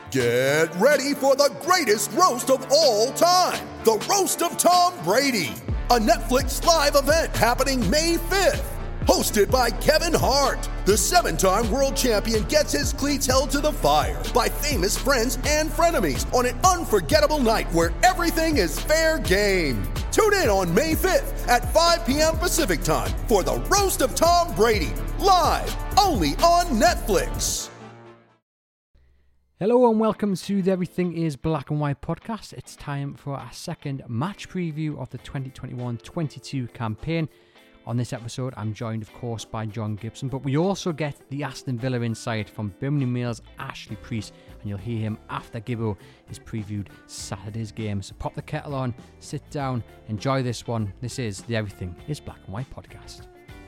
Get ready for the greatest roast of all time, the Roast of Tom Brady, a Netflix live event happening May 5th. Hosted by Kevin Hart, the 7-time world champion gets his cleats held to the fire by famous friends and frenemies on an unforgettable night where everything is fair game. Tune in on May 5th at 5 p.m. Pacific time for the Roast of Tom Brady, live only on Netflix. Hello and welcome to the Everything is Black and White podcast. It's time for our second match preview of the 2021-22 campaign. On this episode, I'm joined, of course, by John Gibson, but we also get the Aston Villa insight from Birmingham Mail's Ashley Preece, and you'll hear him after Gibbo has previewed Saturday's game. So pop the kettle on, sit down, enjoy this one. This is the Everything is Black and White podcast.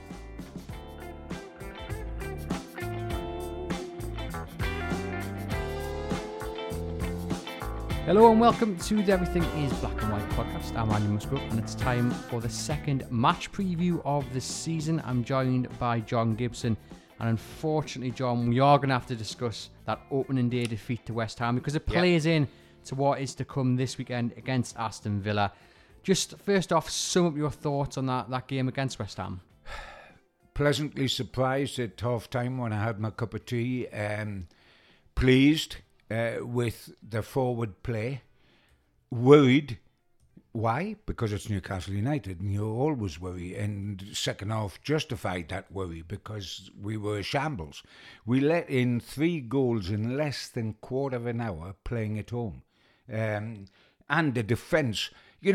Hello and welcome to the Everything is Black and White podcast. I'm Andy Musgrove and it's time for the second match preview of the season. I'm joined by John Gibson, and unfortunately, John, we are going to have to discuss that opening day defeat to West Ham because it plays in to what is to come this weekend against Aston Villa. Just first off, sum up your thoughts on that game against West Ham. Pleasantly surprised at half time when I had my cup of tea. Pleased with the forward play. Worried. Why? Because it's Newcastle United and you always worry, and second half justified that worry because we were a shambles. We let in 3 goals in less than quarter of an hour playing at home. And the defence,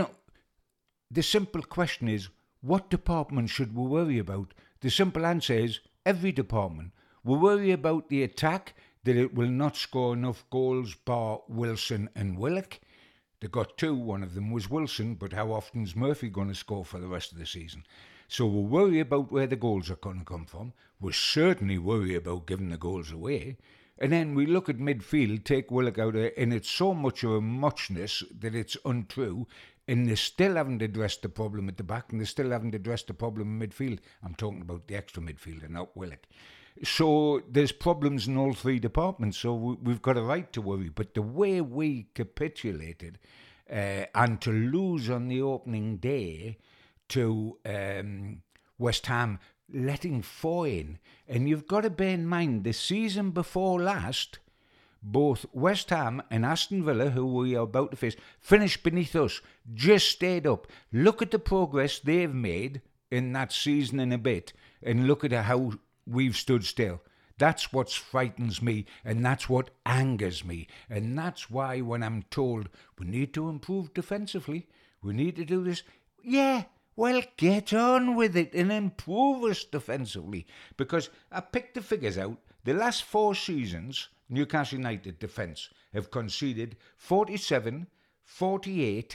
the simple question is, what department should we worry about? The simple answer is every department. We worry about the attack, that it will not score enough goals bar Wilson and Willock. They got 2, one of them was Wilson, but how often is Murphy going to score for the rest of the season? So we'll worry about where the goals are going to come from. We'll certainly worry about giving the goals away. And then we look at midfield, take Willock out of it, and it's so much of a muchness that it's untrue, and they still haven't addressed the problem at the back, and they still haven't addressed the problem in midfield. I'm talking about the extra midfielder, not Willock. So there's problems in all 3 departments, so we've got a right to worry. But the way we capitulated and to lose on the opening day to West Ham, letting 4 in, and you've got to bear in mind the season before last, both West Ham and Aston Villa, who we are about to face, finished beneath us, just stayed up. Look at the progress they've made in that season and a bit, and look at how we've stood still. That's what frightens me, and that's what angers me. And that's why when I'm told we need to improve defensively, we need to do this, well, get on with it and improve us defensively. Because I picked the figures out. The last 4 seasons, Newcastle United defence have conceded 47, 48,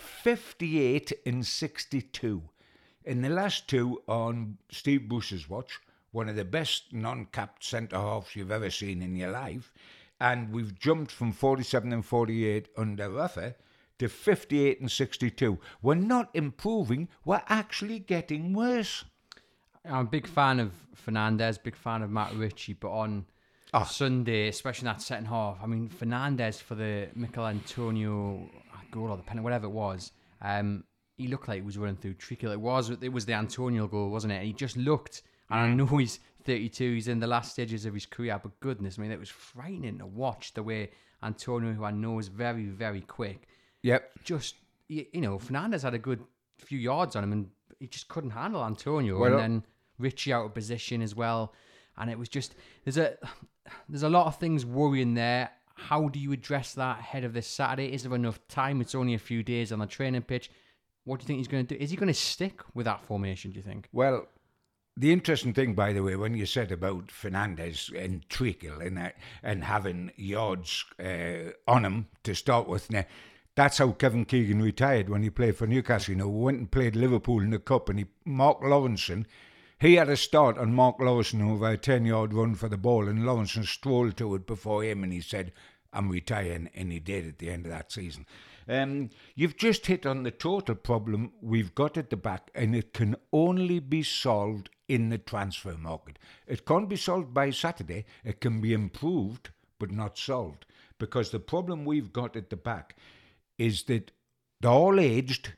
58 and 62. In the last 2 on Steve Bruce's watch, one of the best non-capped centre-halves you've ever seen in your life. And we've jumped from 47 and 48 under Rafa to 58 and 62. We're not improving, we're actually getting worse. I'm a big fan of Fernandes, big fan of Matt Ritchie, but on Sunday, especially in that second half, I mean, Fernandes for the Mikel Antonio goal or the penalty, whatever it was, he looked like he was running through tricky. It was the Antonio goal, wasn't it? And he just looked... And I know he's 32, he's in the last stages of his career, but goodness, I mean, it was frightening to watch the way Antonio, who I know is very, very quick, just, Fernandes had a good few yards on him and he just couldn't handle Antonio. And then Richie out of position as well. And it was just, there's a lot of things worrying there. How do you address that ahead of this Saturday? Is there enough time? It's only a few days on the training pitch. What do you think he's going to do? Is he going to stick with that formation, do you think? Well, the interesting thing, by the way, when you said about Fernandes and Treacle and having yards on him to start with, now, that's how Kevin Keegan retired when he played for Newcastle. We went and played Liverpool in the Cup, and Mark Lawrenson, he had a start on Mark Lawrenson over a 10-yard run for the ball, and Lawrenson strolled to it before him, and he said, I'm retiring, and he did at the end of that season. You've just hit on the total problem we've got at the back, and it can only be solved in the transfer market. It can't be solved by Saturday. It can be improved, but not solved. because the problem we've got at the back is that they're all aged,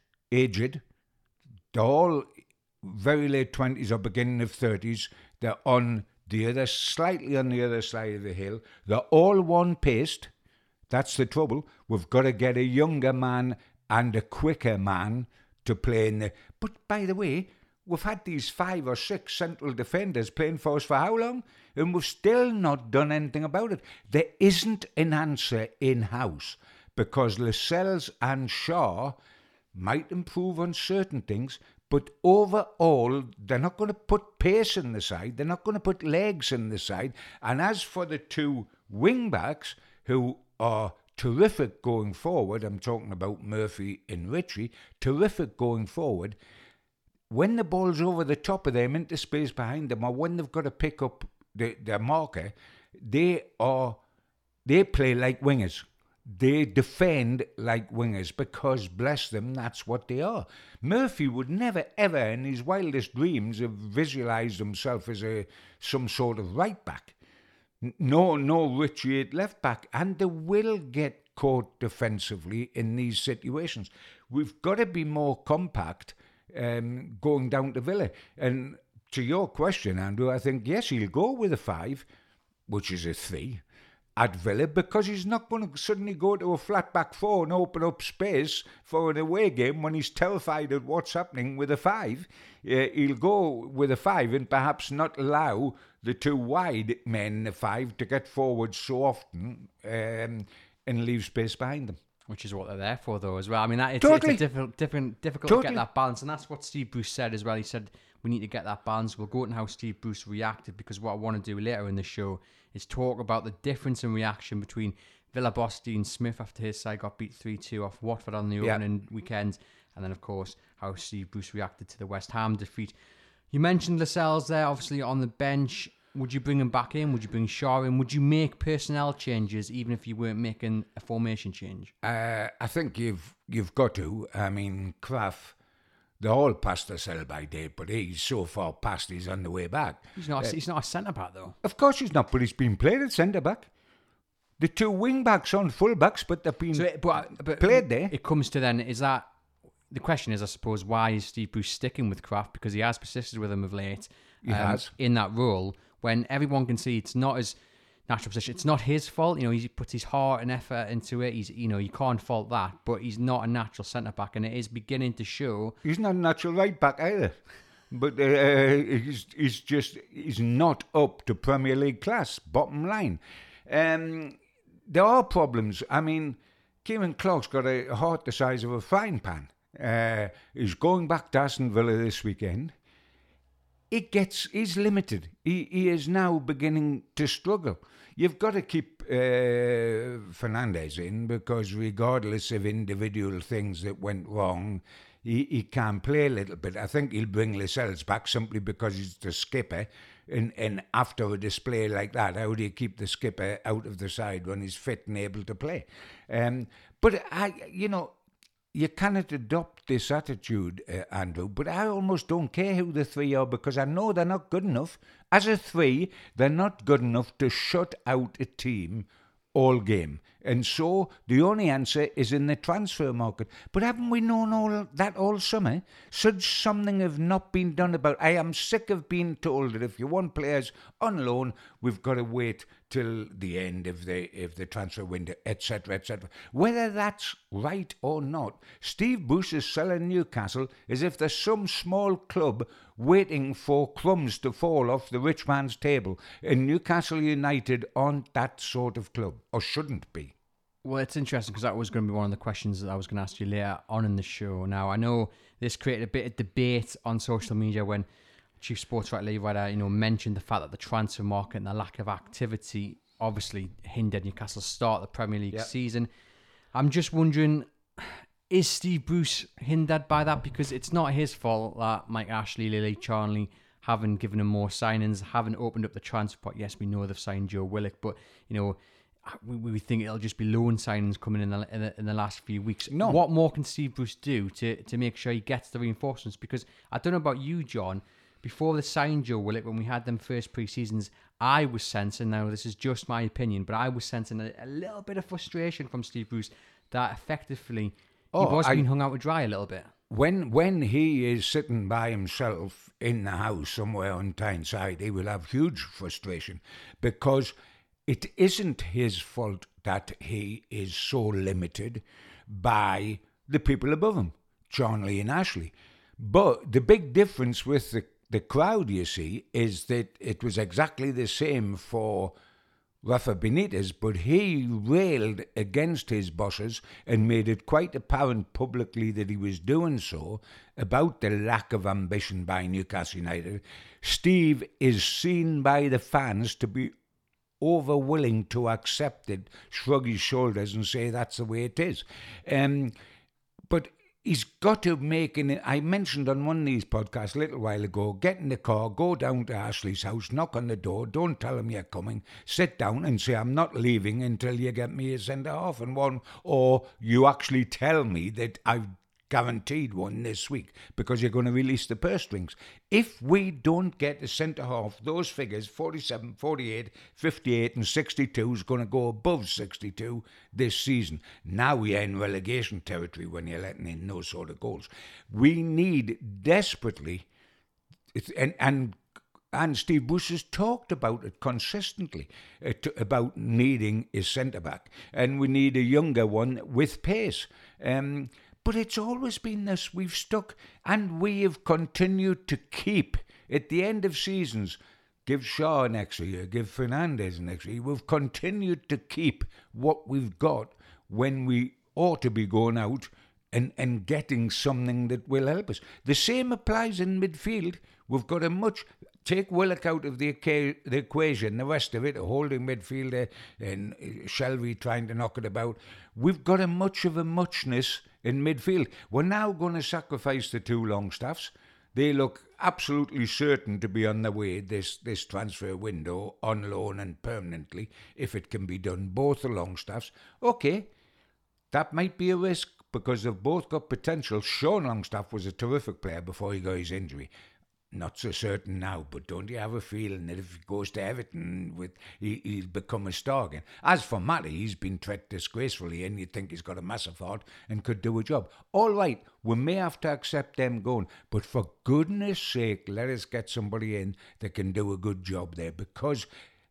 they're all very late 20s or beginning of 30s. They're slightly on the other side of the hill. They're all one-paced. That's the trouble. We've got to get a younger man and a quicker man to play in the... But by the way, we've had these 5 or 6 central defenders playing for us for how long? And we've still not done anything about it. There isn't an answer in-house because Lascelles and Shaw might improve on certain things, but overall, they're not going to put pace in the side. They're not going to put legs in the side. And as for the 2 wing-backs, who are terrific going forward, I'm talking about Murphy and Ritchie, terrific going forward, when the ball's over the top of them into space behind them, or when they've got to pick up their marker, they play like wingers. They defend like wingers because, bless them, that's what they are. Murphy would never, ever in his wildest dreams have visualised himself as some sort of right back. No Ritchie at left back. And they will get caught defensively in these situations. We've got to be more compact going down to Villa. And to your question, Andrew, I think, yes, he'll go with a 5, which is a 3. At Villa, because he's not going to suddenly go to a flat back 4 and open up space for an away game when he's terrified at what's happening with a 5. He'll go with a 5 and perhaps not allow the 2 wide men in the 5 to get forward so often and leave space behind them. Which is what they're there for, though, as well. I mean, it's difficult to get that balance, and that's what Steve Bruce said as well. He said we need to get that balance. We'll go into how Steve Bruce reacted, because what I want to do later in the show is talk about the difference in reaction between Villa boss Dean Smith after his side got beat 3-2 off Watford on the opening weekend, and then, of course, how Steve Bruce reacted to the West Ham defeat. You mentioned Lascelles there, obviously, on the bench. Would you bring him back in? Would you bring Shaw in? Would you make personnel changes even if you weren't making a formation change? I think you've got to. I mean, Kraft, they're all past the sell-by date, but he's so far past he's on the way back. He's not a centre-back, though. Of course he's not, but he's been played at centre-back. The 2 wing-backs on full-backs, but they've been played there. It comes to then, is that... The question is, I suppose, why is Steve Bruce sticking with Kraft? Because he has persisted with him of late. He has. In that role, when everyone can see it's not his natural position. It's not his fault. He puts his heart and effort into it. You can't fault that. But he's not a natural centre back, and it is beginning to show. He's not a natural right back either. But he's not up to Premier League class. Bottom line, there are problems. I mean, Kieran Clark's got a heart the size of a frying pan. He's going back to Aston Villa this weekend. He's limited. He is now beginning to struggle. You've got to keep Fernandez in, because regardless of individual things that went wrong, he can play a little bit. I think he'll bring Lascelles back simply because he's the skipper. And after a display like that, how do you keep the skipper out of the side when he's fit and able to play? But you cannot adopt this attitude, Andrew, but I almost don't care who the 3 are, because I know they're not good enough. As a 3, they're not good enough to shut out a team all game. And so the only answer is in the transfer market. But haven't we known all that all summer? Such something have not been done about. I am sick of being told that if you want players on loan, we've got to wait till the end of the transfer window, etc., etc. Whether that's right or not, Steve Bruce is selling Newcastle as if there's some small club waiting for crumbs to fall off the rich man's table. And Newcastle United aren't that sort of club, or shouldn't be. Well, it's interesting, because that was going to be one of the questions that I was going to ask you later on in the show. Now, I know this created a bit of debate on social media when Chief Sports Writer Lee Ryder, mentioned the fact that the transfer market and the lack of activity obviously hindered Newcastle's start of the Premier League season. I'm just wondering, is Steve Bruce hindered by that? Because it's not his fault that Mike Ashley, Lily Charnley haven't given him more signings, haven't opened up the transfer pot. Yes, we know they've signed Joe Willock, but, we think it'll just be loan signings coming in the last few weeks. No. What more can Steve Bruce do to make sure he gets the reinforcements? Because I don't know about you, John, before they signed Joe Willock, when we had them first pre-seasons, I was sensing, now this is just my opinion, but I was sensing a little bit of frustration from Steve Bruce that effectively he was being hung out to dry a little bit. When he is sitting by himself in the house somewhere on Tyneside, he will have huge frustration, because it isn't his fault that he is so limited by the people above him, Charnley and Ashley. But the big difference with the crowd, you see, is that it was exactly the same for Rafa Benitez, but he railed against his bosses and made it quite apparent publicly that he was doing so about the lack of ambition by Newcastle United. Steve is seen by the fans to be over-willing to accept it, shrug his shoulders and say that's the way it is. But he's got to make it. I mentioned on one of these podcasts a little while ago, get in the car, go down to Ashley's house, knock on the door, don't tell him you're coming, sit down and say, I'm not leaving until you get me a centre-half and one, or you actually tell me that I've guaranteed one this week because you're going to release the purse strings. If we don't get a centre-half, those figures, 47, 48, 58 and 62 is going to go above 62 this season. Now we're in relegation territory when you're letting in those sort of goals. We need desperately, and Steve Bruce has talked about it consistently, about needing a centre-back. And we need a younger one with pace. But it's always been this. We've stuck, and we have continued to keep, at the end of seasons, give Shaw an extra year, give Fernandez an extra year. We've continued to keep what we've got when we ought to be going out and getting something that will help us. The same applies in midfield. We've got a much... Take Willock out of the equation, the rest of it, a holding midfielder and Shelby trying to knock it about. We've got a much of a muchness in midfield. We're now going to sacrifice the two Longstaffs. They look absolutely certain to be on their way this transfer window, on loan and permanently, if it can be done. Both the Longstaffs. Okay, that might be a risk because they've both got potential. Sean Longstaff was a terrific player before he got his injury. Not so certain now, but don't you have a feeling that if he goes to Everton, he'll become a star again? As for Matty, he's been treated disgracefully and you'd think he's got a massive heart and could do a job. All right, we may have to accept them going, but for goodness sake, let us get somebody in that can do a good job there, because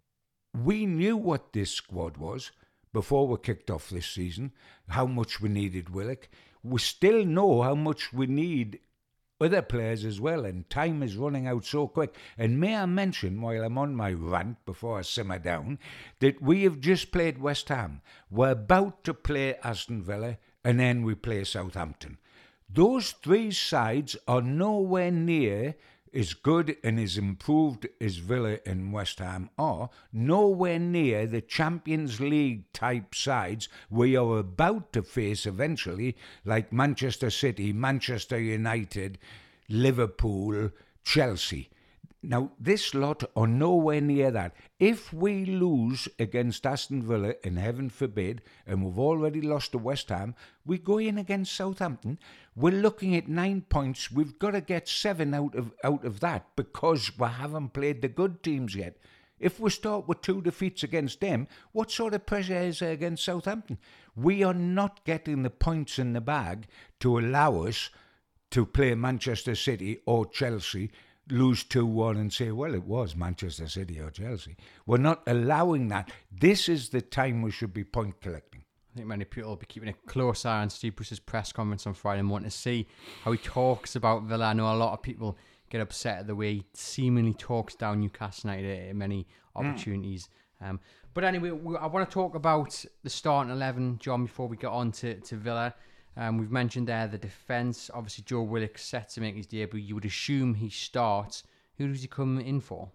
we knew what this squad was before we kicked off this season, how much we needed Willock. We still know how much we need other players as well, and time is running out so quick. And may I mention, while I'm on my rant before I simmer down, that we have just played West Ham. We're about to play Aston Villa, and then we play Southampton. Those three sides are nowhere near as good and as improved as Villa and West Ham are, nowhere near the Champions League type sides we are about to face eventually, like Manchester City, Manchester United, Liverpool, Chelsea. Now, this lot are nowhere near that. If we lose against Aston Villa, and heaven forbid, and we've already lost to West Ham, we go in against Southampton, we're looking at 9 points. We've got to get 7 out of that because we haven't played the good teams yet. If we start with 2 defeats against them, what sort of pressure is there against Southampton? We are not getting the points in the bag to allow us to play Manchester City or Chelsea, lose 2-1 and say, well, it was Manchester City or Chelsea. We're not allowing that. This is the time we should be point collecting. I think many people will be keeping a close eye on Steve Bruce's press conference on Friday and wanting to see how he talks about Villa. I know a lot of people get upset at the way he seemingly talks down Newcastle United at many opportunities. But anyway, I want to talk about the starting 11, John, before we get on to Villa. We've mentioned there the defence. Obviously, Joe Willock set to make his debut. You would assume he starts. Who does he come in for?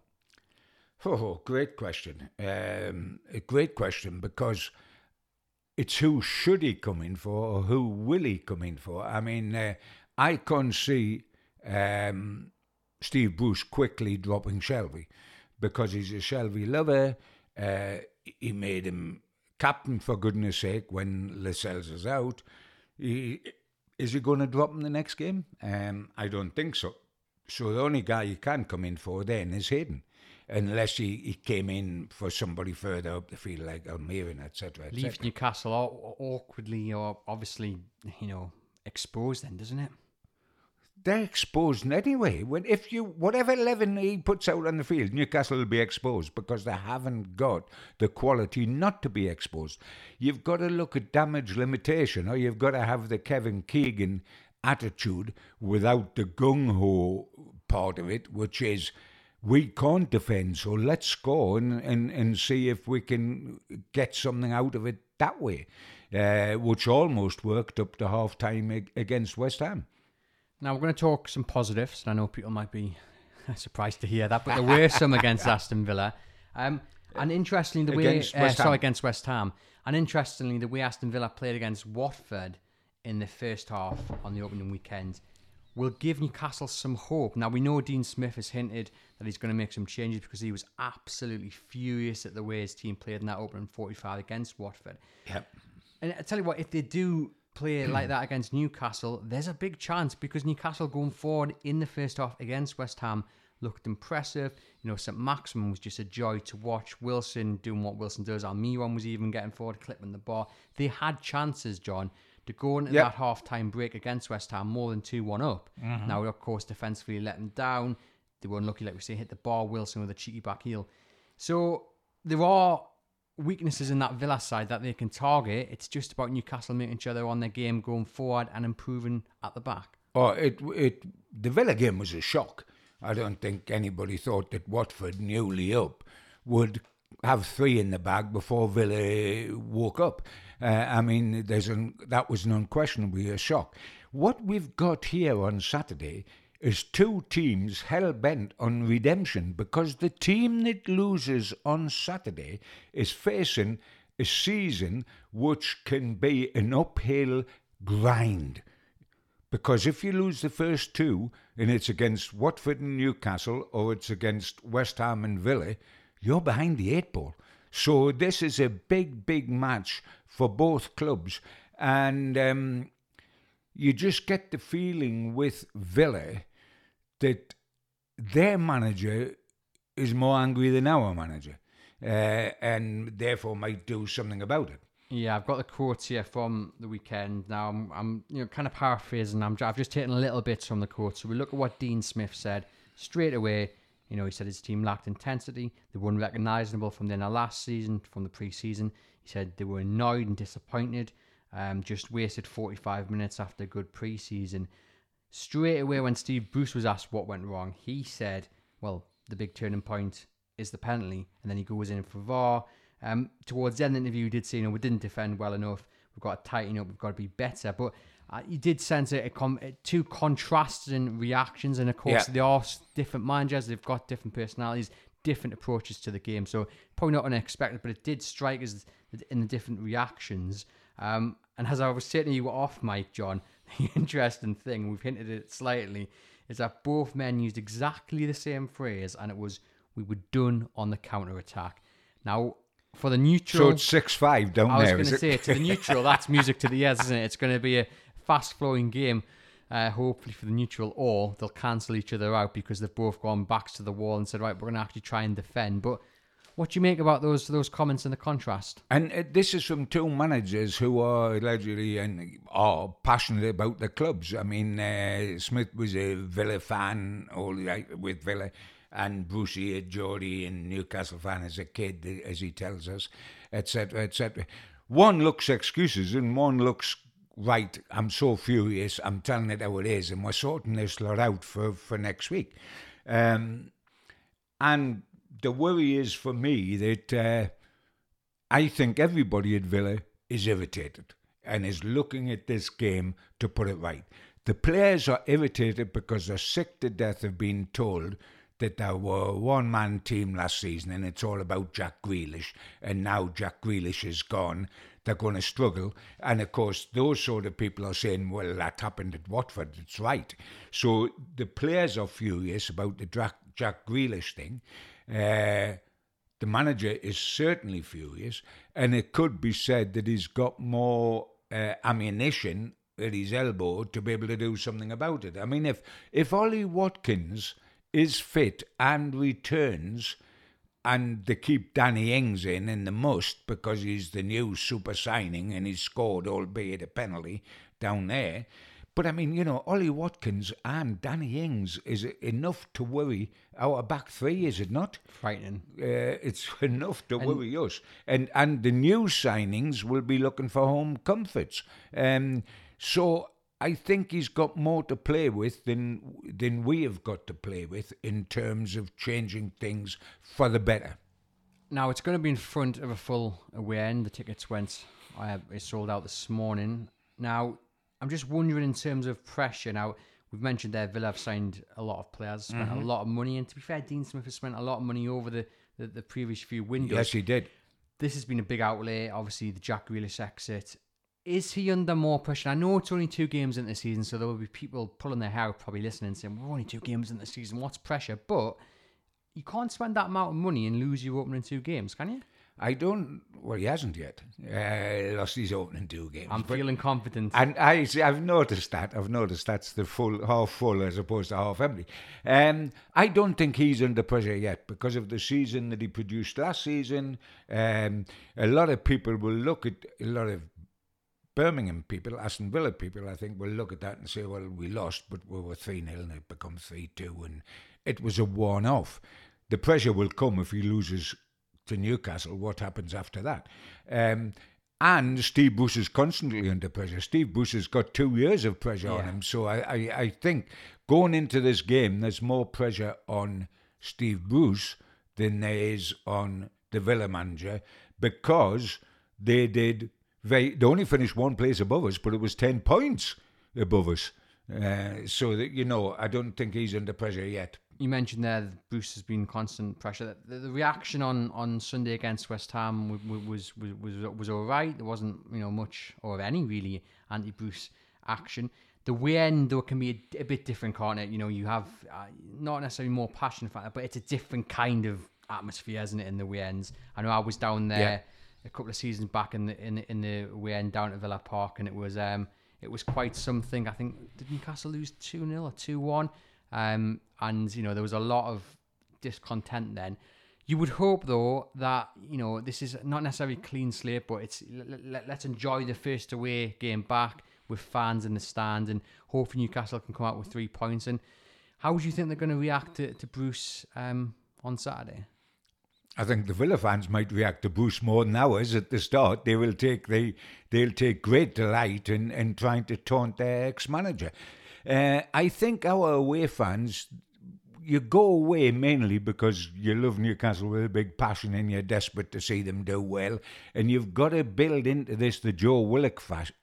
Oh, great question. A great question, because it's who should he come in for or who will he come in for? I mean, I can't see Steve Bruce quickly dropping Shelby because he's a Shelby lover. He made him captain, for goodness sake, when Lascelles is out. Is he going to drop him the next game? I don't think so. So the only guy he can come in for then is Hayden. Unless he came in for somebody further up the field like Almiron, etc. Leaves Newcastle awkwardly or obviously, exposed then, doesn't it? They're exposed anyway. Whatever 11 he puts out on the field, Newcastle will be exposed because they haven't got the quality not to be exposed. You've got to look at damage limitation, or you've got to have the Kevin Keegan attitude without the gung-ho part of it, which is, we can't defend, so let's score and see if we can get something out of it that way, which almost worked up to half-time against West Ham. Now, we're going to talk some positives, and I know people might be surprised to hear that, but there were some against Aston Villa. And interestingly, the way... against West Ham. And interestingly, the way Aston Villa played against Watford in the first half on the opening weekend will give Newcastle some hope. Now, we know Dean Smith has hinted that he's going to make some changes because he was absolutely furious at the way his team played in that opening 45 against Watford. Yep. And I tell you what, if they do play like that against Newcastle, there's a big chance because Newcastle going forward in the first half against West Ham looked impressive. St. Maximin was just a joy to watch. Wilson doing what Wilson does. Almiron was even getting forward, clipping the ball. They had chances, John, to go into that half-time break against West Ham more than 2-1 up. Mm-hmm. Now, of course, defensively let them down. They were unlucky, like we say, hit the bar. Wilson with a cheeky back heel. So there are weaknesses in that Villa side that they can target. It's just about Newcastle making each other on their game, going forward and improving at the back. The Villa game was a shock. I don't think anybody thought that Watford, newly up, would have 3 in the bag before Villa woke up. That was unquestionably a shock. What we've got here on Saturday is 2 teams hell-bent on redemption, because the team that loses on Saturday is facing a season which can be an uphill grind. Because if you lose the first 2, and it's against Watford and Newcastle, or it's against West Ham and Villa, you're behind the 8 ball. So this is a big, big match for both clubs. And you just get the feeling with Villa that their manager is more angry than our manager, and therefore might do something about it. Yeah, I've got the quotes here from the weekend. Now, I'm kind of paraphrasing. I've just taken a little bit from the quotes. So we look at what Dean Smith said straight away. He said his team lacked intensity. They were unrecognisable from the end of last season, from the pre-season. He said they were annoyed and disappointed. Just wasted 45 minutes after a good pre-season. Straight away, when Steve Bruce was asked what went wrong, he said, well, the big turning point is the penalty. And then he goes in for VAR. Towards the end of the interview, he did say, we didn't defend well enough. We've got to tighten up. We've got to be better. But you did sense two contrasting reactions. And of course, they are different managers. They've got different personalities, different approaches to the game. So probably not unexpected, but it did strike us in the different reactions. And as I was saying to you off mic, John, the interesting thing, we've hinted at it slightly, is that both men used exactly the same phrase, and it was, we were done on the counter-attack. Now, for the neutral... So it's 6-5 down there, I was going to say, to the neutral, that's music to the ears, isn't it? It's going to be a fast-flowing game, hopefully for the neutral, or they'll cancel each other out because they've both gone backs to the wall and said, right, we're going to actually try and defend. But what do you make about those comments and the contrast? And this is from 2 managers who are allegedly and are passionate about their clubs. I mean, Smith was a Villa fan all right, with Villa, and Brucey, a Geordie and Newcastle fan as a kid, as he tells us, etc., etc. One looks excuses and one looks, right, I'm so furious, I'm telling it how it is, and we're sorting this lot out for next week. And the worry is for me that I think everybody at Villa is irritated and is looking at this game to put it right. The players are irritated because they're sick to death of being told that they were a one-man team last season and it's all about Jack Grealish, and now Jack Grealish is gone, they're going to struggle. And of course, those sort of people are saying, well, that happened at Watford, it's right. So the players are furious about the Jack Grealish thing. The manager is certainly furious, and it could be said that he's got more ammunition at his elbow to be able to do something about it. I mean, if Ollie Watkins is fit and returns, and they keep Danny Ings in the must because he's the new super signing and he's scored, albeit a penalty, down there. But I mean, Ollie Watkins and Danny Ings is enough to worry our back three, is it not? Frightening. It's enough to worry us. And the new signings will be looking for home comforts. So I think he's got more to play with than we have got to play with in terms of changing things for the better. Now, it's going to be in front of a full away end. The tickets it sold out this morning. Now, I'm just wondering in terms of pressure. Now, we've mentioned there Villa have signed a lot of players, spent a lot of money. And to be fair, Dean Smith has spent a lot of money over the previous few windows. Yes, he did. This has been a big outlay. Obviously, the Jack Grealish exit. Is he under more pressure? I know it's only 2 games in the season, so there will be people pulling their hair, probably listening, saying, we're only 2 games in the season, what's pressure? But you can't spend that amount of money and lose your opening 2 games, can you? Well, he hasn't yet lost his opening 2 games. I'm feeling confident. And I've noticed that. I've noticed that's the half full as opposed to half empty. I don't think he's under pressure yet because of the season that he produced last season. A lot of people will look at, a lot of Birmingham people, Aston Villa people, I think, will look at that and say, well, we lost, but we were 3-0 and it became 3-2 and it was a one-off. The pressure will come if he loses to Newcastle. What happens after that? And Steve Bruce is constantly under pressure. Steve Bruce has got 2 years of pressure on him. So I think going into this game, there's more pressure on Steve Bruce than there is on the Villa manager because they only finished 1 place above us, but it was 10 points above us. So that, I don't think he's under pressure yet. You mentioned there that Bruce has been constant pressure. The reaction on Sunday against West Ham was all right. There wasn't much or any really anti-Bruce action. The way end though can be a bit different, can't it? You have not necessarily more passion for that, but it's a different kind of atmosphere, isn't it? In the way ends. I know I was down there a couple of seasons back in the way end down at Villa Park, and it was quite something. I think did Newcastle lose 2-0 or 2-1? And there was a lot of discontent then. You would hope though that this is not necessarily a clean slate, but it's let's enjoy the first away game back with fans in the stand, and hopefully Newcastle can come out with 3 points. And how do you think they're going to react to Bruce on Saturday? I think the Villa fans might react to Bruce more than ours at the start. They'll take great delight in trying to taunt their ex-manager. I think our away fans, you go away mainly because you love Newcastle with a big passion and you're desperate to see them do well. And you've got to build into this the Joe Willock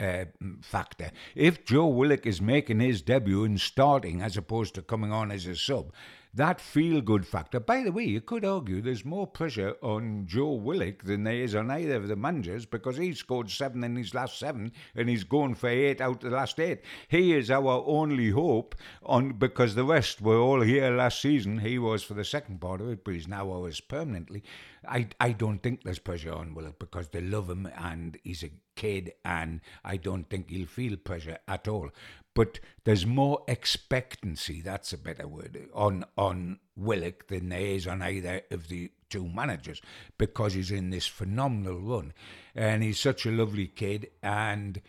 factor. If Joe Willock is making his debut and starting as opposed to coming on as a sub, that feel-good factor. By the way, you could argue there's more pressure on Joe Willock than there is on either of the managers because he scored 7 in his last 7 and he's going for 8 out of the last 8. He is our only hope because the rest were all here last season. He was for the second part of it, but he's now ours permanently. I don't think there's pressure on Willock because they love him and he's a kid, and I don't think he'll feel pressure at all. But there's more expectancy, that's a better word, on Willock than there is on either of the 2 managers because he's in this phenomenal run. And he's such a lovely kid, and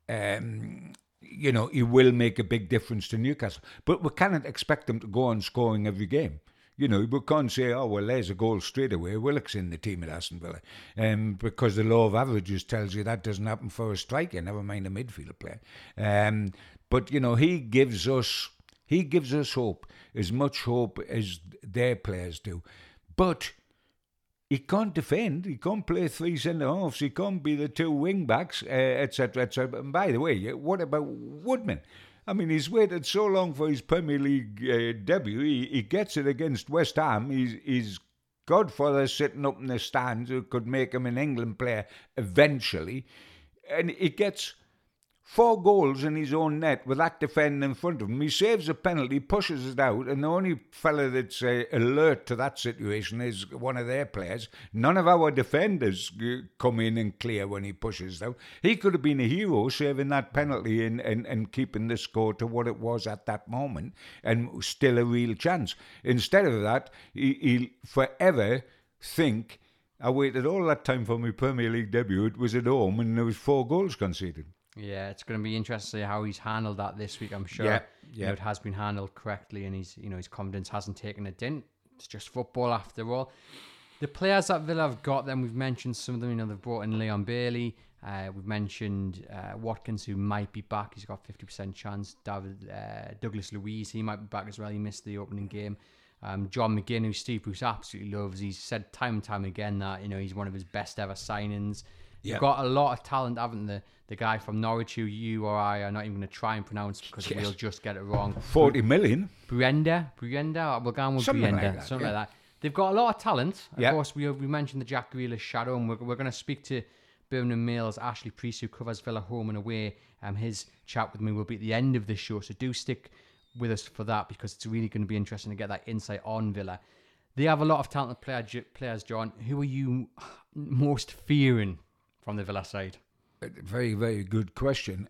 he will make a big difference to Newcastle. But we cannot expect him to go on scoring every game. We can't say, oh, well, there's a goal straight away. Willock's in the team at Aston Villa. Because the law of averages tells you that doesn't happen for a striker, never mind a midfield player. But, he gives us hope, as much hope as their players do. But he can't defend. He can't play 3 centre-halves. He can't be the 2 wing-backs, etc., etc. And by the way, what about Woodman? I mean, he's waited so long for his Premier League debut. He gets it against West Ham. He's godfather sitting up in the stands who could make him an England player eventually. And he gets 4 goals in his own net with that defender in front of him. He saves a penalty, pushes it out, and the only fella that's alert to that situation is one of their players. None of our defenders come in and clear when he pushes it out. He could have been a hero saving that penalty and keeping the score to what it was at that moment, and still a real chance. Instead of that, he'll forever think, I waited all that time for my Premier League debut. It was at home and there was 4 goals conceded. Yeah, it's going to be interesting to see how he's handled that this week. I'm sure it has been handled correctly, and his confidence hasn't taken a dent. It's just football after all. The players that Villa have got, then we've mentioned some of them. They've brought in Leon Bailey. We've mentioned Watkins, who might be back. He's got 50% chance. Douglas Luiz, he might be back as well. He missed the opening game. John McGinn, who Steve Bruce absolutely loves. He's said time and time again that he's one of his best ever signings. You've got a lot of talent, haven't they? The guy from Norwich, who you or I are not even going to try and pronounce because we'll just get it wrong. 40 million? Brienda? We'll go with something Brienda. Something like that. They've got a lot of talent. Of course, we mentioned the Jack Grealish shadow, and we're going to speak to Birmingham Mail's Ashley Priest, who covers Villa home and away. His chat with me will be at the end of the show, so do stick with us for that because it's really going to be interesting to get that insight on Villa. They have a lot of talented players, John. Who are you most fearing from the Villa side? Very, very good question.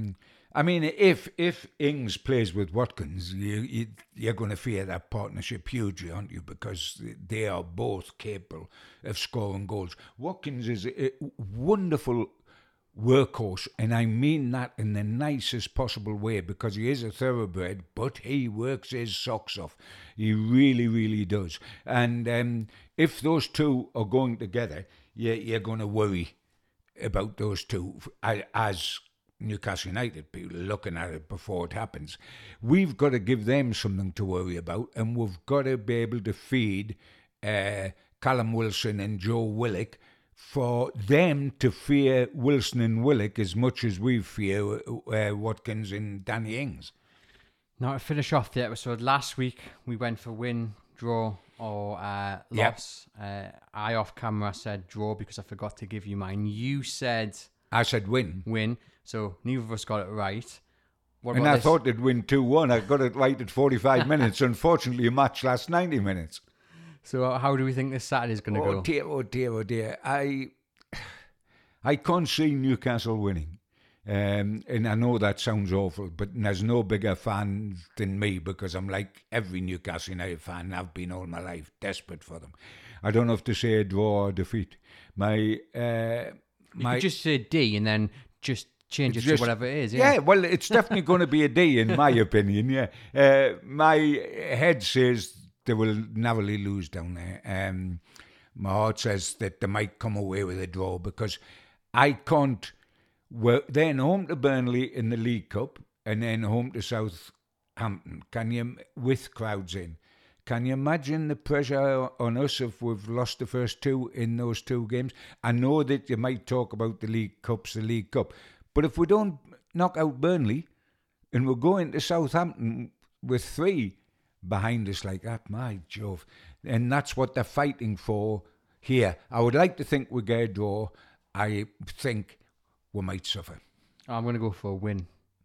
I mean, if Ings plays with Watkins, you're going to fear that partnership hugely, aren't you? Because they are both capable of scoring goals. Watkins is a wonderful workhorse, and I mean that in the nicest possible way, because he is a thoroughbred, but he works his socks off. He really, really does. And if those two are going together, you're going to worry about those two as Newcastle United people looking at it before it happens. We've got to give them something to worry about, and we've got to be able to feed Callum Wilson and Joe Willock for them to fear Wilson and Willock as much as we fear Watkins and Danny Ings. Now, to finish off the episode, last week we went for win, draw, or loss. I off camera said draw because I forgot to give you mine. You said... I said win. Win. So neither of us got it right. And I thought they'd win 2-1. I got it right at 45 minutes. Unfortunately, a match lasts 90 minutes. So how do we think this Saturday's going to go? Oh dear. I can't see Newcastle winning. And I know that sounds awful, but there's no bigger fan than me because I'm like every Newcastle United fan. I've been all my life desperate for them. I don't have to say a draw or defeat. You could just say D and then just change it to whatever it is. Yeah, well, it's definitely going to be a D in my opinion. Yeah, my head says they will narrowly lose down there. My heart says that they might come away with a draw because I can't. Well, then home to Burnley in the League Cup and then home to Southampton. With crowds in? Can you imagine the pressure on us if we've lost the first two in those 2 games? I know that you might talk about the League Cup, but if we don't knock out Burnley and we're going to Southampton with 3 behind us like that, my Jove, and that's what they're fighting for here. I would like to think we get a draw. I think we might suffer. I'm going to go for a win.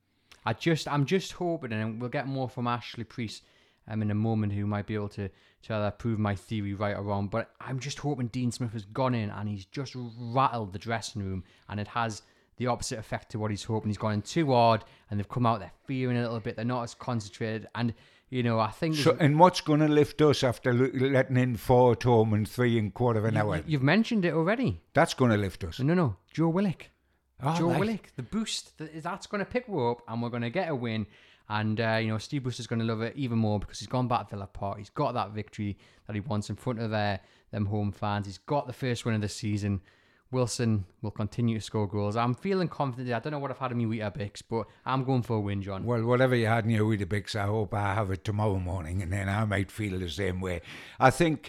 I'm just hoping, and we'll get more from Ashley Priest in a moment, who might be able to either prove my theory right or wrong. But I'm just hoping Dean Smith has gone in and he's just rattled the dressing room, and it has the opposite effect to what he's hoping. He's gone in too hard, and they've come out there fearing a little bit. They're not as concentrated, and I think. So, and what's going to lift us after letting in 4 at home and 3 in quarter of an hour? You've mentioned it already. That's going to lift us. No, Joe Willock. Right. Willock, the boost, that's going to pick us up, and we're going to get a win. And, Steve Bruce is going to love it even more because he's gone back to Villa Park. He's got that victory that he wants in front of them home fans. He's got the first win of the season. Wilson will continue to score goals. I'm feeling confident. I don't know what I've had in my Weetabix, but I'm going for a win, John. Well, whatever you had in your Weetabix, I hope I have it tomorrow morning, and then I might feel the same way. I think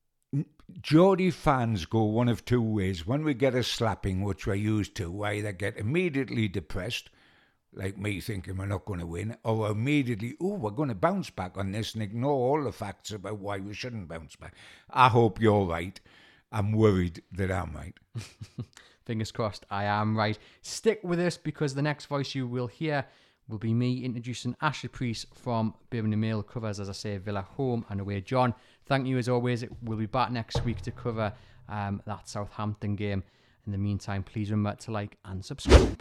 Geordie fans go one of 2 ways. When we get a slapping, which we're used to, we either get immediately depressed, like me thinking we're not going to win, or immediately, we're going to bounce back on this and ignore all the facts about why we shouldn't bounce back. I hope you're right. I'm worried that I'm right. Fingers crossed I am right. Stick with us because the next voice you will hear will be me introducing Ashley Priest from Birmingham Mail, covers, as I say, Villa home and away. John, thank you as always. We'll be back next week to cover that Southampton game. In the meantime, please remember to like and subscribe.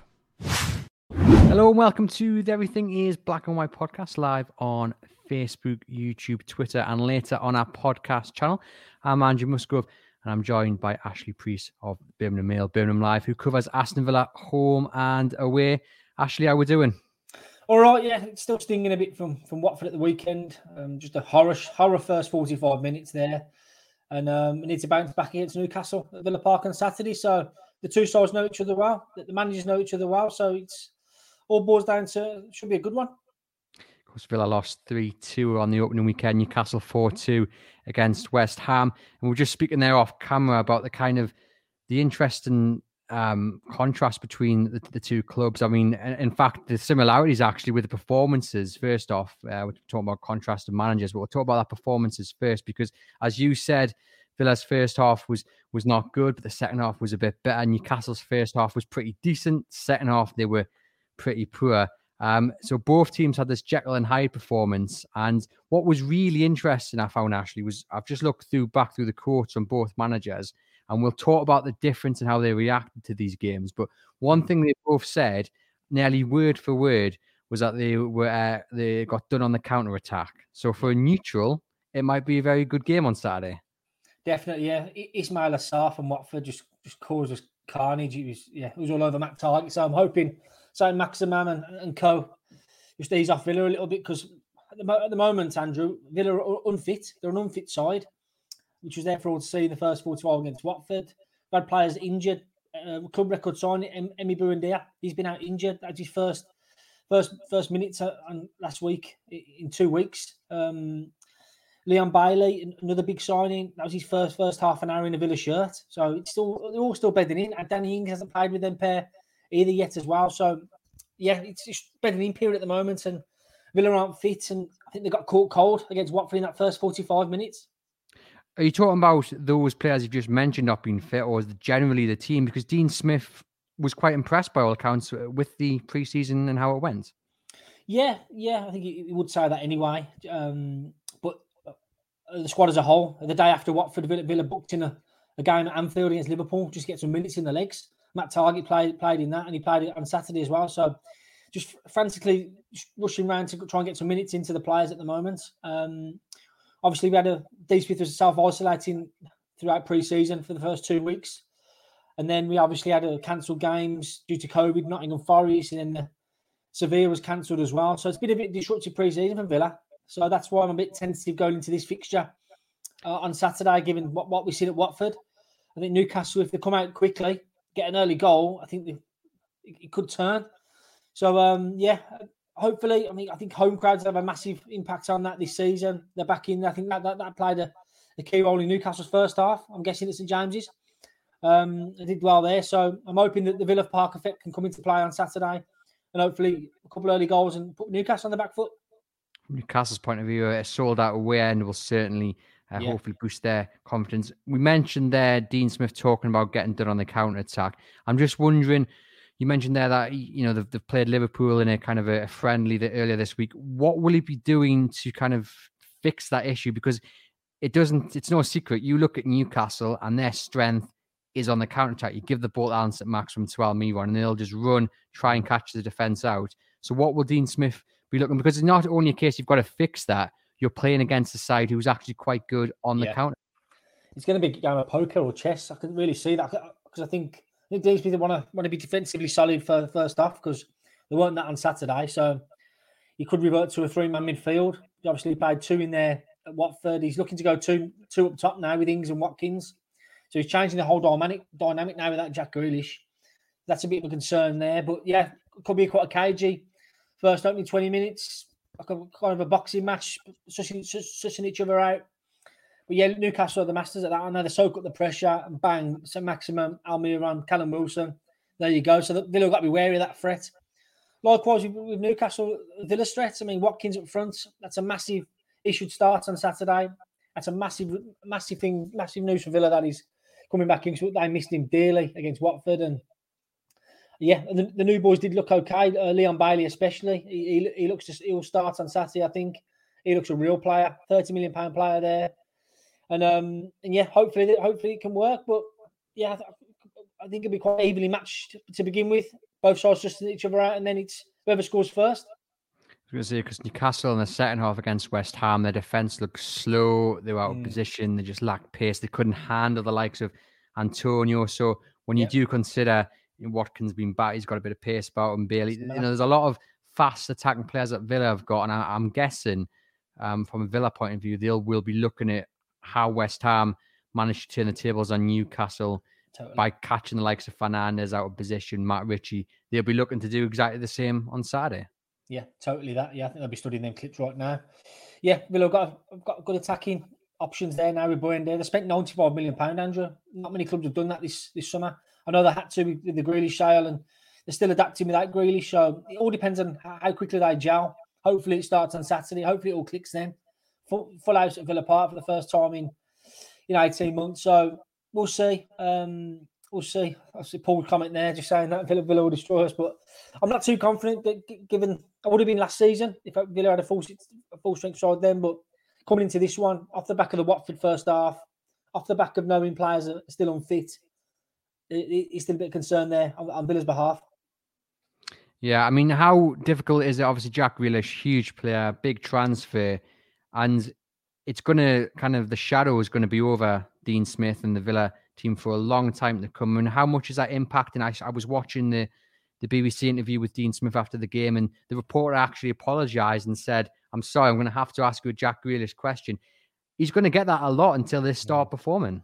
Hello and welcome to the Everything is Black and White podcast, live on Facebook, YouTube, Twitter, and later on our podcast channel. I'm Andrew Musgrove, and I'm joined by Ashley Priest of Birmingham Mail, Birmingham Live, who covers Aston Villa home and away. Ashley, how we doing? All right, yeah, it's still stinging a bit from Watford at the weekend. Just a horror first 45 minutes there. And we need to bounce back against Newcastle at Villa Park on Saturday. So the two sides know each other well, the managers know each other well. So it's all boils down to, should be a good one. Of course, Villa lost 3-2 on the opening weekend, Newcastle 4-2 against West Ham. And we're just speaking there off camera about the interesting contrast between the two clubs. I mean, in fact, the similarities actually with the performances. First off, we're talking about contrast of managers, but we'll talk about that performances first because, as you said, Villa's first half was not good, but the second half was a bit better. Newcastle's first half was pretty decent. Second half, they were pretty poor. So both teams had this Jekyll and Hyde performance. And what was really interesting, I found, Ashley, was I've just looked back through the quotes from both managers, and we'll talk about the difference in how they reacted to these games. But one thing they both said, nearly word for word, was that they got done on the counter attack. So for a neutral, it might be a very good game on Saturday. Definitely, yeah. Ismail Assar from Watford just caused us carnage. It was all over Matt Target. So I'm hoping Maximum and co just ease off Villa a little bit because at the moment, Andrew, Villa are unfit. They're an unfit side, which was there for all to see the first 45 against Watford. We had players injured. Club record signing, Emi Buendia. He's been out injured. That's his first minutes last week in 2 weeks. Leon Bailey, another big signing. That was his first half an hour in a Villa shirt. So they're all still bedding in. And Danny Ings hasn't played with them pair either yet as well. So yeah, it's just bedding in period at the moment. And Villa aren't fit, and I think they got caught cold against Watford in that first 45 minutes. Are you talking about those players you've just mentioned not being fit, or is it generally the team? Because Dean Smith was quite impressed by all accounts with the pre-season and how it went. Yeah, I think he would say that anyway. But the squad as a whole, the day after Watford, Villa booked in a game at Anfield against Liverpool, just get some minutes in the legs. Matt Target played in that, and he played it on Saturday as well. So just frantically rushing around to try and get some minutes into the players at the moment. Obviously, we had Dean Smith was self-isolating throughout pre-season for the first 2 weeks. And then we obviously had to cancel games due to COVID, Nottingham Forest, and then Sevilla was cancelled as well. So it's been a bit disruptive pre-season for Villa. So that's why I'm a bit tentative going into this fixture on Saturday, given what we've seen at Watford. I think Newcastle, if they come out quickly, get an early goal, I think it could turn. So, hopefully, I think home crowds have a massive impact on that this season. They're back in. I think that played a key role in Newcastle's first half. I'm guessing at St James's. They did well there. So I'm hoping that the Villa Park effect can come into play on Saturday, and hopefully a couple of early goals and put Newcastle on the back foot. From Newcastle's point of view, a sold-out away end will certainly hopefully boost their confidence. We mentioned there Dean Smith talking about getting done on the counter-attack. I'm just wondering, you mentioned there that they've played Liverpool in a kind of a friendly earlier this week. What will he be doing to kind of fix that issue? Because it's no secret. You look at Newcastle and their strength is on the counter-attack. You give the ball to Alan St-Maximum to Almiron and they'll just run, try and catch the defence out. So what will Dean Smith be looking? Because it's not only a case you've got to fix that, you're playing against a side who's actually quite good on the counter. It's going to be a game of poker or chess. I can really see that because I think Dean Smith want to be defensively solid for the first half because they weren't that on Saturday. So he could revert to a 3-man midfield. He obviously played 2 in there at Watford. He's looking to go two up top now with Ings and Watkins. So he's changing the whole dynamic now without Jack Grealish. That's a bit of a concern there. But yeah, it could be quite a cagey first opening 20 minutes. Like a kind of a boxing match, sussing each other out. But yeah, Newcastle are the masters at that. I know they soak up the pressure and bang, St-Maximum, Almiron, Callum Wilson. There you go. So Villa got to be wary of that threat. Likewise with Newcastle, Villa's threat. I mean, Watkins up front. That's a massive. He should start on Saturday. That's a massive thing, massive news for Villa that he's coming back in. They missed him dearly against Watford, and yeah, the new boys did look okay. Leon Bailey especially. He'll start on Saturday, I think. He looks a real player, £30 million player there, and yeah, hopefully it can work. But yeah, I think it'll be quite evenly matched to begin with. Both sides just each other out, and then it's whoever scores first. I was going to say, because Newcastle in the second half against West Ham, their defence looked slow. They were out of position. They just lacked pace. They couldn't handle the likes of Antonio. So when you do consider Watkins being back, he's got a bit of pace about him. Bailey, there's a lot of fast attacking players that Villa have got, and I'm guessing from a Villa point of view, they will be looking at how West Ham managed to turn the tables on Newcastle by catching the likes of Fernandes out of position, Matt Ritchie. They'll be looking to do exactly the same on Saturday. Yeah, totally that. Yeah, I think they'll be studying them clips right now. Yeah, Villa have got good attacking options there now with Buendia. They spent £95 million, Andrew. Not many clubs have done that this summer. I know they had to with the Grealish sale, and they're still adapting without Grealish. So it all depends on how quickly they gel. Hopefully it starts on Saturday. Hopefully it all clicks then. Full house at Villa Park for the first time in 18 months. So we'll see. We'll see. I see Paul's comment there, just saying that Villa will destroy us. But I'm not too confident that given I would have been last season if Villa had a full strength side then. But coming into this one, off the back of the Watford first half, off the back of knowing players are still unfit, it's still a bit of concern there on Villa's behalf. Yeah, I mean, how difficult is it? Obviously, Jack Grealish, huge player, big transfer, and it's going to the shadow is going to be over Dean Smith and the Villa team for a long time to come. And how much is that impacting? I was watching the BBC interview with Dean Smith after the game, and the reporter actually apologised and said, "I'm sorry, I'm going to have to ask you a Jack Grealish question." He's going to get that a lot until they start performing.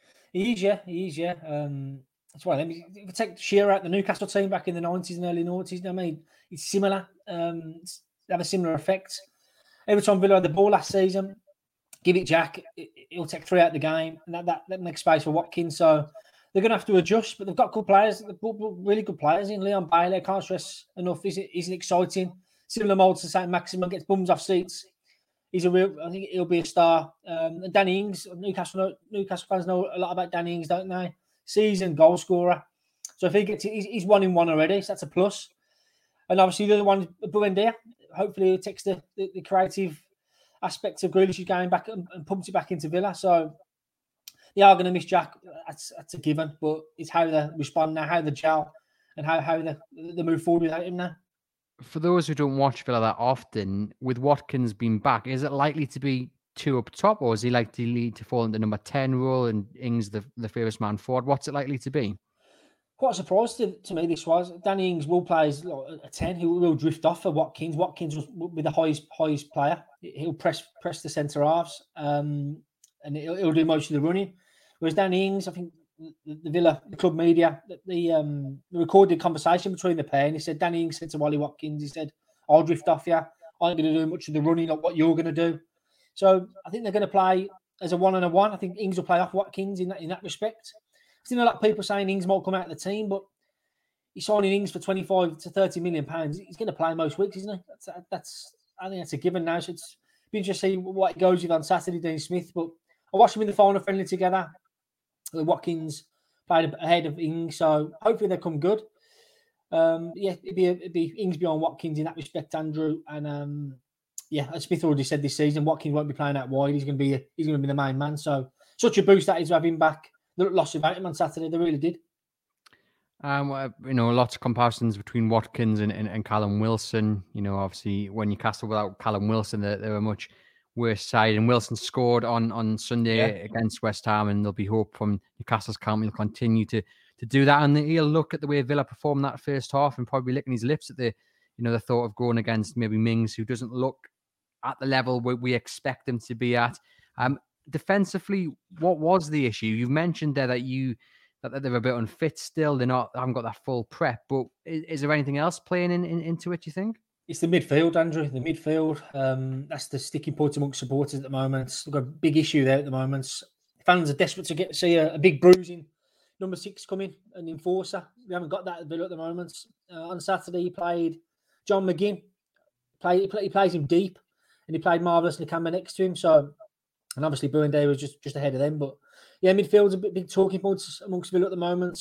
He is, yeah. That's why. If you take Shearer out the Newcastle team back in the 90s and early 90s, I mean, it's similar. They have a similar effect. Every time Villa had the ball last season, give it Jack, he'll take 3 out the game, and that makes space for Watkins. So they're going to have to adjust, but they've got good players. They've got really good players in Leon Bailey. I can't stress enough. He's exciting. Similar mould to St. Maximin, gets bums off seats. I think he'll be a star. And Danny Ings, Newcastle fans know a lot about Danny Ings, don't they? Seasoned goal scorer. So if he gets he's 1-in-1 already, so that's a plus. And obviously the other one, Buendia. Hopefully he takes the creative aspects of Grealish going back and pumps it back into Villa. So they are going to miss Jack. That's a given. But it's how they respond now, how they gel, and how they move forward without him now. For those who don't watch Villa that often, with Watkins being back, is it likely to be 2 up top, or is he likely to fall into number 10 role and Ings the favourite man forward? What's it likely to be? Quite a surprise to me this was. Danny Ings will play as a 10. He will drift off for Watkins. Watkins will be the highest player. He'll press the centre halves, and he'll do most of the running. Whereas Danny Ings, I think the Villa, the club media, the recorded conversation between the pair, and he said, Danny Ings said to Wally Watkins, he said, "I'll drift off you. I'm going to do much of the running, like what you're going to do." So I think they're going to play as a 1-on-1. I think Ings will play off Watkins in that respect. I've seen a lot of people saying Ings might come out of the team, but he's signing Ings for 25 to 30 million pounds. He's going to play most weeks, isn't he? I think that's a given now. So it's be interesting to see what it goes with on Saturday, Dean Smith. But I watched them in the final friendly together. Watkins played ahead of Ings, so hopefully they come good. It'd be Ings beyond Watkins in that respect, Andrew. And as Smith already said this season, Watkins won't be playing out wide. He's going to be the main man. So such a boost that is to have him back. They lost without him on Saturday. They really did. Lots of comparisons between Watkins and Callum Wilson. Obviously, when Newcastle without Callum Wilson, they were a much worse side. And Wilson scored on Sunday against West Ham, and there'll be hope from Newcastle's camp. He'll continue to do that, and he'll look at the way Villa performed that first half and probably licking his lips at the thought of going against maybe Mings, who doesn't look at the level where we expect him to be at. Defensively, what was the issue? You've mentioned there that they're a bit unfit still. They haven't got that full prep. But is there anything else playing into it, you think? It's the midfield, Andrew. The midfield. That's the sticking point amongst supporters at the moment. We've got a big issue there at the moment. Fans are desperate to see a big bruising number 6 coming, an enforcer. We haven't got that at Villa at the moment. On Saturday, he played John McGinn. He plays him deep, and he played marvellously. Nakamba next to him. So, and obviously Buendia was just ahead of them. But Yeah, midfield's a big talking points amongst Villa at the moment.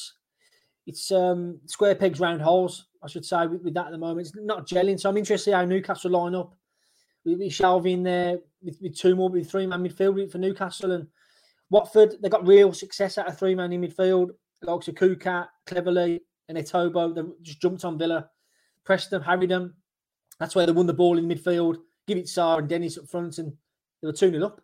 It's square pegs, round holes, I should say, with that at the moment. It's not gelling. So I'm interested to see how Newcastle line up. With Shelvey in there, with two more, with three-man midfield for Newcastle. And Watford, they got real success out of three-man in midfield. The likes of Kukat, Cleverley, and Etobo. They just jumped on Villa, pressed them, harried them. That's where they won the ball in midfield. Give it Sarr and Dennis up front, and they were 2-0 up.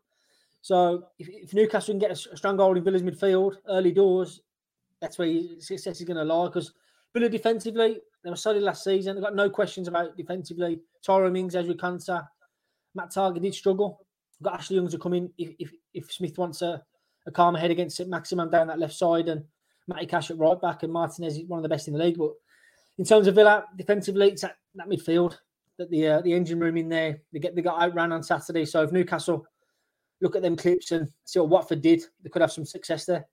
So if Newcastle can get a strong hold in Villa's midfield early doors, that's where success is going to lie. Because Villa defensively, they were solid last season. They've got no questions about defensively. Tyrone Mings, Ezri Konsa, Matt Targett did struggle. We've got Ashley Young to come in if Smith wants a calmer head against Maximum down that left side, and Matty Cash at right back, and Martinez is one of the best in the league. But in terms of Villa defensively, it's that midfield, that the engine room in there. They got outran on Saturday. So if Newcastle look at them clips and see what Watford did, they could have some success there.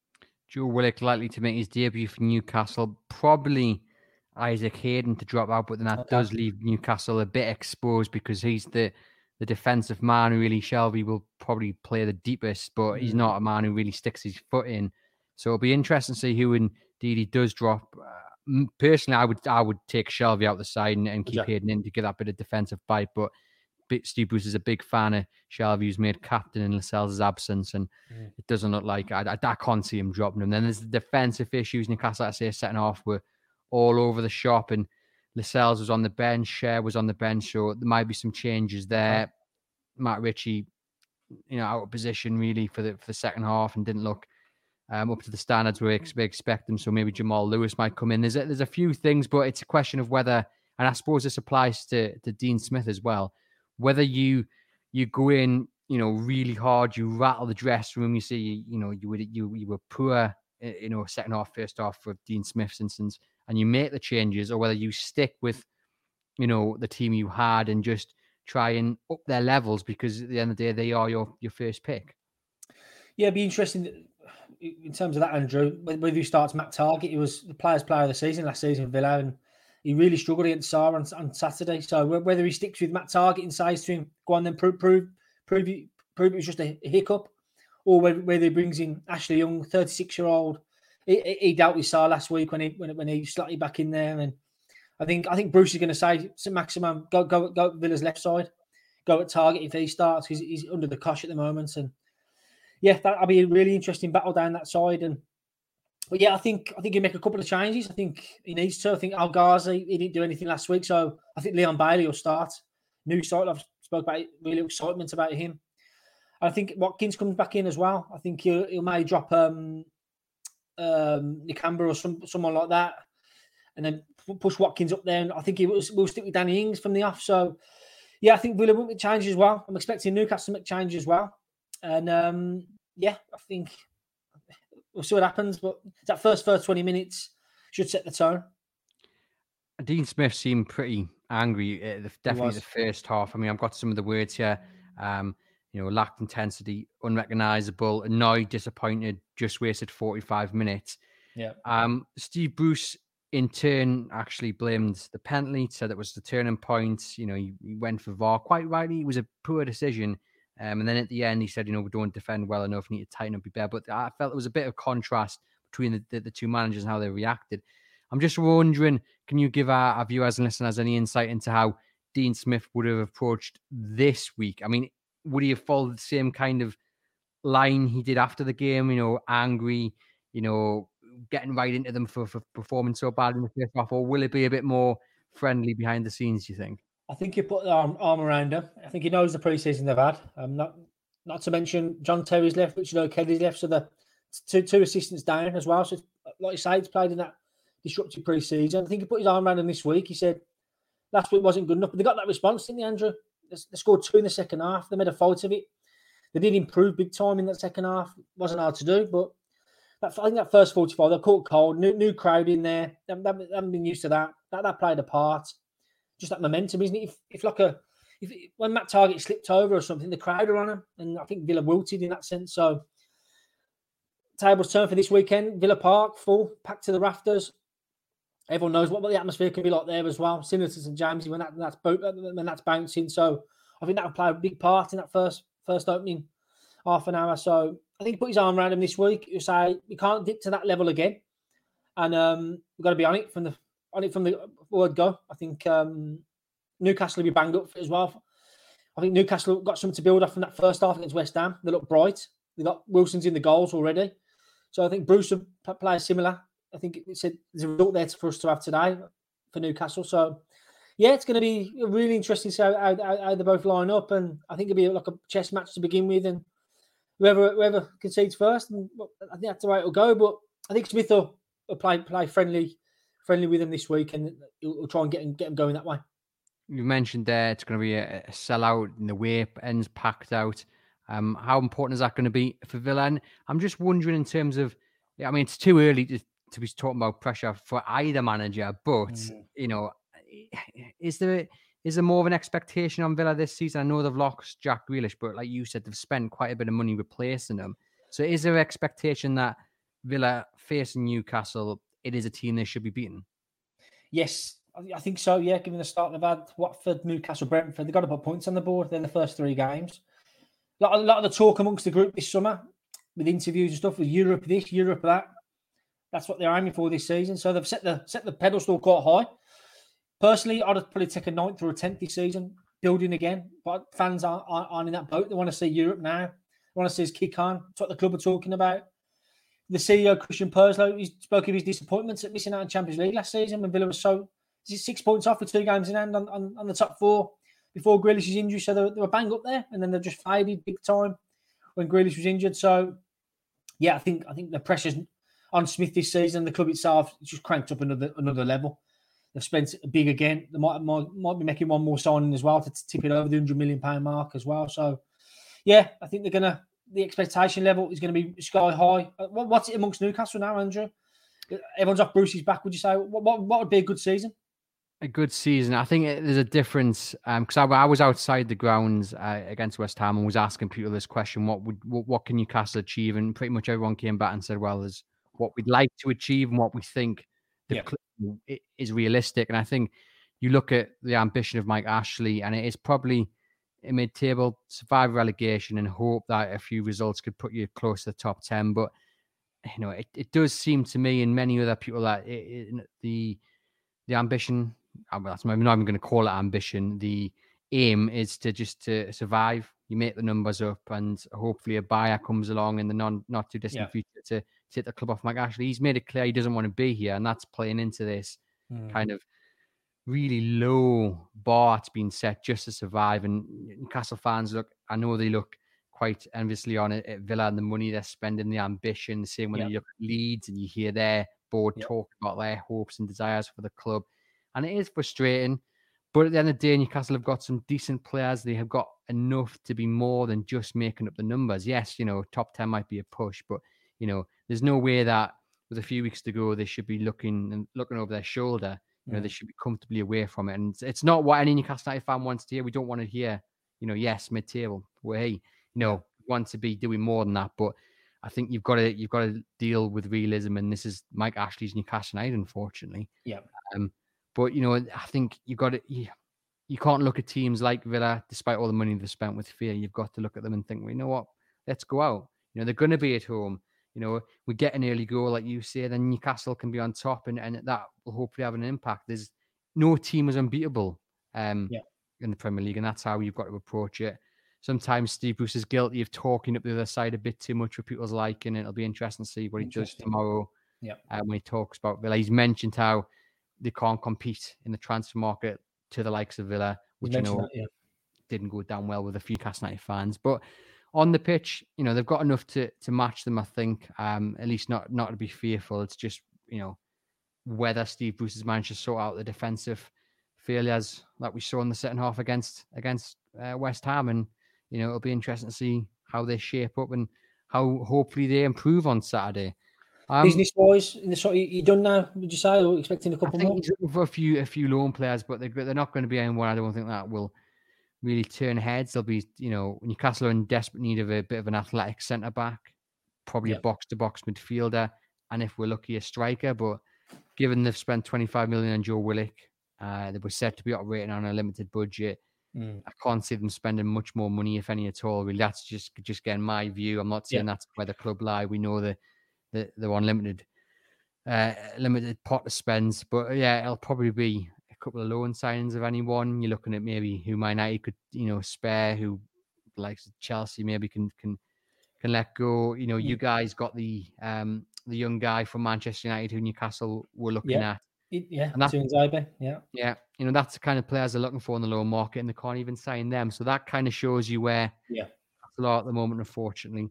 Joe Willock likely to make his debut for Newcastle. Probably Isaac Hayden to drop out, but then that does leave Newcastle a bit exposed because he's the defensive man who really, Shelvey will probably play the deepest, but he's not a man who really sticks his foot in. So it'll be interesting to see who indeed he does drop. Personally, I would take Shelvey out the side and keep Hayden in to get that bit of defensive bite, but Steve Bruce is a big fan of Shelvey, who's made captain in Lascelles' absence, and it doesn't look like I can't see him dropping him. Then there's the defensive issues. Newcastle, like I say, second half were all over the shop, and Lascelles was on the bench, Cher was on the bench, so there might be some changes there. Matt Ritchie, out of position really for the second half and didn't look up to the standards we expect him. So maybe Jamal Lewis might come in. There's a few things, but it's a question of whether, and I suppose this applies to Dean Smith as well, whether you go in, really hard, you rattle the dressing room. You see, you were poor, second half, first half for Dean Smith's instance, and you make the changes, or whether you stick with, the team you had and just try and up their levels, because at the end of the day, they are your first pick. Yeah, it'd be interesting in terms of that, Andrew. Whether he starts Matt Targett, he was the Players' Player of the season last season for Villa, and he really struggled against Sarr on Saturday. So whether he sticks with Matt Targett and says to him, go on then, prove it was just a hiccup, or whether he brings in Ashley Young, 36-year-old. He dealt with Sarr last week when he slightly back in there, and I think Bruce is going to say to Maximum, go Villa's left side, go at Targett if he starts, because he's under the cosh at the moment, and that'll be a really interesting battle down that side. But I think he'll make a couple of changes. I think he needs to. I think Al Ghazi, he didn't do anything last week, so I think Leon Bailey will start. New start. I've spoke about it, really excitement about him. And I think Watkins comes back in as well. I think he'll may drop Nakamba or someone like that, and then push Watkins up there. And I think we'll stick with Danny Ings from the off. So I think Villa will make changes as well. I'm expecting Newcastle to make changes as well. And I think we'll see what happens, but that first 20 minutes should set the tone. Dean Smith seemed pretty angry, definitely the first half. I mean, I've got some of the words here. Lacked intensity, unrecognisable, annoyed, disappointed, just wasted 45 minutes. Yeah. Steve Bruce, in turn, actually blamed the penalty, said it was the turning point. He went for VAR. Quite rightly, it was a poor decision. And then at the end, he said, we don't defend well enough, need to tighten up, be better. But I felt there was a bit of contrast between the two managers and how they reacted. I'm just wondering, can you give our viewers and listeners any insight into how Dean Smith would have approached this week? I mean, would he have followed the same kind of line he did after the game, angry, getting right into them for performing so bad in the first half? Or will it be a bit more friendly behind the scenes, do you think? I think he put the arm around him. I think he knows the pre-season they've had. Not to mention John Terry's left, Richard O'Kelly's left, so the two assistants down as well. So, like you say, he's played in that disruptive pre-season. I think he put his arm around him this week. He said last week wasn't good enough, but they got that response, didn't they, Andrew? They scored 2 in the second half. They made a fight of it. They did improve big time in that second half. It wasn't hard to do, but I think that first 45, they caught cold. New crowd in there. They haven't been used to that. That played a part. Just that momentum, isn't it? If when Matt Targett slipped over or something, the crowd are on him, and I think Villa wilted in that sense. So, tables turn for this weekend. Villa Park full, packed to the rafters. Everyone knows what the atmosphere can be like there as well. Similar to St James's when that's bouncing. So, I think that will play a big part in that first opening half an hour. So, I think he put his arm around him this week. He say we can't dip to that level again, and we've got to be on it from the word go. I think Newcastle will be banged up as well. I think Newcastle got something to build off from that first half against West Ham. They look bright. They got Wilson's in the goals already, so I think Bruce will play similar. I think there's a result there for us to have today for Newcastle. So yeah, it's going to be really interesting to see how they both line up, and I think it'll be like a chess match to begin with, and whoever concedes first, and I think that's the way it'll go. But I think Smith will play friendly with them this week, and he'll try and get them going that way. You mentioned there it's going to be a sellout and the way ends packed out. How important is that going to be for Villa? And I'm just wondering in terms of, I mean, it's too early to be talking about pressure for either manager, but you know, is there more of an expectation on Villa this season? I know they've lost Jack Grealish, but like you said, they've spent quite a bit of money replacing him. So is there expectation that Villa facing Newcastle, it is a team they should be beating? Yes, I think so, yeah, given the start they've had. Watford, Newcastle, Brentford, they've got to put points on the board in the first 3 games. A lot of the talk amongst the group this summer, with interviews and stuff, with Europe this, Europe that. That's what they're aiming for this season. So they've set the pedestal quite high. Personally, I'd probably take a 9th or a 10th this season, building again. But fans aren't in that boat. They want to see Europe now. They want to see us kick on. That's what the club are talking about. The CEO, Christian Purslow, he spoke of his disappointments at missing out on Champions League last season when Villa was 6 points off with 2 games in hand on the top 4 before Grealish's injury. So they were bang up there, and then they just faded big time when Grealish was injured. So, yeah, I think the pressure's on Smith this season. The club itself just cranked up another level. They've spent big again. They might be making one more signing as well to tip it over the £100 million mark as well. So, yeah, I think the expectation level is going to be sky high. What's it amongst Newcastle now, Andrew? Everyone's off Bruce's back, would you say? What would be a good season? A good season. I think there's a difference because I was outside the grounds against West Ham and was asking people this question: what can Newcastle achieve? And pretty much everyone came back and said, "Well, there's what we'd like to achieve and what we think is realistic." And I think you look at the ambition of Mike Ashley, and it is probably a mid-table, survive relegation, and hope that a few results could put you close to the top 10. But you know, it does seem to me and many other people that the ambition. I'm not even going to call it ambition. The aim is to survive. You make the numbers up, and hopefully a buyer comes along in the not too distant future to take the club off Mike Ashley. He's made it clear he doesn't want to be here, and that's playing into this kind of really low bar that's been set just to survive. And Newcastle fans I know they look quite enviously on it at Villa and the money they're spending, the ambition. The same when you look at Leeds and you hear their board talk about their hopes and desires for the club. And it is frustrating, but at the end of the day, Newcastle have got some decent players. They have got enough to be more than just making up the numbers. Yes, you know, top 10 might be a push, but, you know, there's no way that with a few weeks to go, they should be looking over their shoulder. You know, they should be comfortably away from it. And it's not what any Newcastle United fan wants to hear. We don't want to hear, you know, yes, mid-table. Well, hey, you know, we want to be doing more than that. But I think you've got to deal with realism, and this is Mike Ashley's Newcastle United, unfortunately. Yeah. But, you know, I think you can't look at teams like Villa, despite all the money they've spent, with fear. You've got to look at them and think, well, you know what? Let's go out. You know, they're going to be at home. You know, we get an early goal, like you say, then Newcastle can be on top, and that will hopefully have an impact. There's no team is unbeatable in the Premier League, and that's how you've got to approach it. Sometimes Steve Bruce is guilty of talking up the other side a bit too much for people's liking. It'll be interesting to see what he does tomorrow. Yeah. When he talks about Villa, he's mentioned how they can't compete in the transfer market to the likes of Villa, which didn't go down well with a few Newcastle United fans. But on the pitch, you know, they've got enough to match them, I think. At least not to be fearful. It's just, you know, whether Steve Bruce has managed to sort out the defensive failures that we saw in the second half against West Ham. And, you know, it'll be interesting to see how they shape up and how hopefully they improve on Saturday. Business-wise, you done now, would you say, or expecting a couple more? He's looking for a few loan players, but they're not going to be anyone I don't think that will really turn heads. They'll be, you know, Newcastle are in desperate need of a bit of an athletic centre-back, probably a box-to-box midfielder, and if we're lucky, a striker. But given they've spent 25 million on Joe Willock, they were said to be operating on a limited budget. I can't see them spending much more money, if any at all. Really, that's just getting my view. I'm not saying that's where the club lie. We know that they're on limited pot to spend, but yeah, it'll probably be a couple of loan signings of anyone. You're looking at maybe who Man United could, spare, who likes Chelsea maybe can let go. You guys got the young guy from Manchester United who Newcastle were looking at. Yeah, Tuanzebe, yeah. That's the kind of players they're looking for in the loan market, and they can't even sign them. So that kind of shows you where a lot at the moment, unfortunately.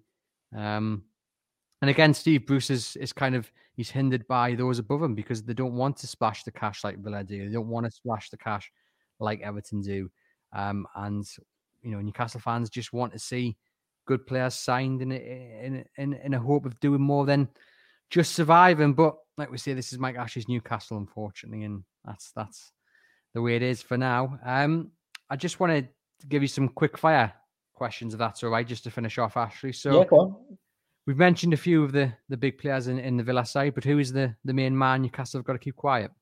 And again, Steve Bruce is kind of, he's hindered by those above him because they don't want to splash the cash like Villa do. They don't want to splash the cash like Everton do. And Newcastle fans just want to see good players signed in a hope of doing more than just surviving. But like we say, this is Mike Ashley's Newcastle, unfortunately, and that's the way it is for now. I just wanted to give you some quick fire questions, if that's all right, just to finish off, Ashley. So go on. We've mentioned a few of the big players in the Villa side, but who is the main man Newcastle have got to keep quiet?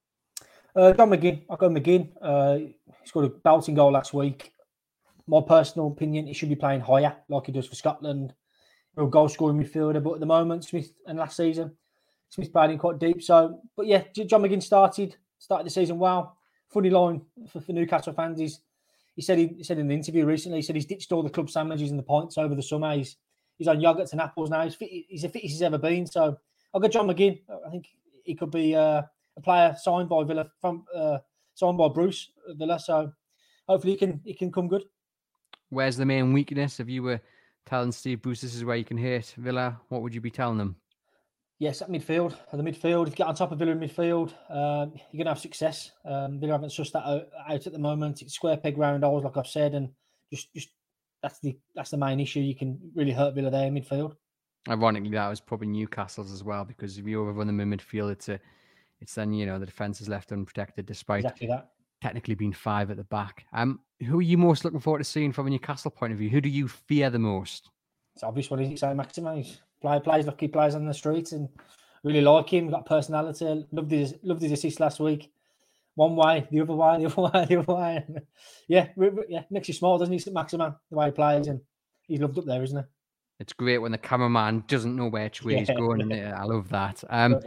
John McGinn. I'll go McGinn. He scored a belting goal last week. My personal opinion, he should be playing higher, like he does for Scotland. Real goal scoring midfielder, but at the moment, Smith and last season, Smith played in quite deep. So, but yeah, John McGinn started the season well. Funny line for Newcastle fans is he said in an interview recently, he said he's ditched all the club sandwiches and the pints over the summer. He's on yogurts and apples now. He's the fittest he's ever been. So I'll go John McGinn. I think he could be a player signed by Villa signed by Bruce at Villa. So hopefully he can come good. Where's the main weakness? If you were telling Steve Bruce this is where you can hit Villa, what would you be telling them? Yes, at midfield. At the midfield, if you get on top of Villa in midfield, you're going to have success. Villa haven't sussed that out at the moment. It's square peg round holes, like I've said, and just that's the main issue. You can really hurt Villa there in midfield. Ironically, that was probably Newcastle's as well, because if you overrun them in midfield, it's then the defense is left unprotected, despite exactly that. Technically being 5 at the back. Who are you most looking forward to seeing from a Newcastle point of view? Who do you fear the most? It's obvious what he's saying, Maximin. Plays like he plays on the streets and really like him. Got personality. Loved his assist last week. One way, the other way, the other way, the other way. Yeah, makes you smile, doesn't he, Maximin? The way he plays, and he's loved up there, isn't he? It's great when the cameraman doesn't know which way he's going. I love that.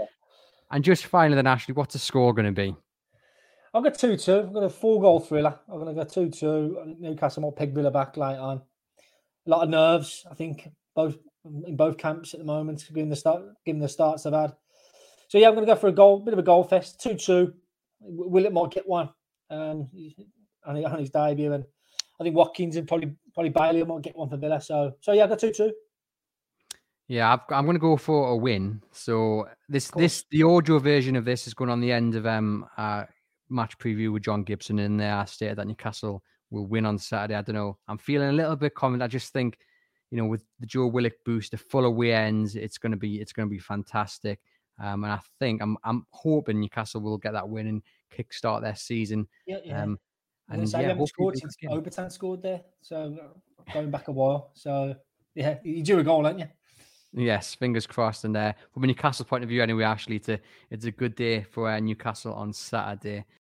And just finally, then, Ashley, what's the score going to be? I've got 2-2. I've got a 4-goal thriller. I'm going to go 2-2. Newcastle might peg Villa back late on. A lot of nerves, I think, in both camps at the moment, given the starts they've had. So yeah, I'm going to go for a bit of a goal fest. 2-2. Willett might get one on his debut, and I think Watkins and probably Bailey might get one for Villa. So yeah, I got 2-2. Yeah, I'm going to go for a win. So the audio version of this is going on the end of match preview with John Gibson, and there stated that Newcastle will win on Saturday. I don't know. I'm feeling a little bit confident. I just think, with the Joe Willock boost, the full away ends, it's going to be fantastic. And I think I'm hoping Newcastle will get that win and kickstart their season. Yeah. Obertan scored there, so going back a while. So yeah, you drew a goal, aren't you? Yes, fingers crossed. And from a Newcastle point of view, anyway, Ashley, it's a good day for Newcastle on Saturday.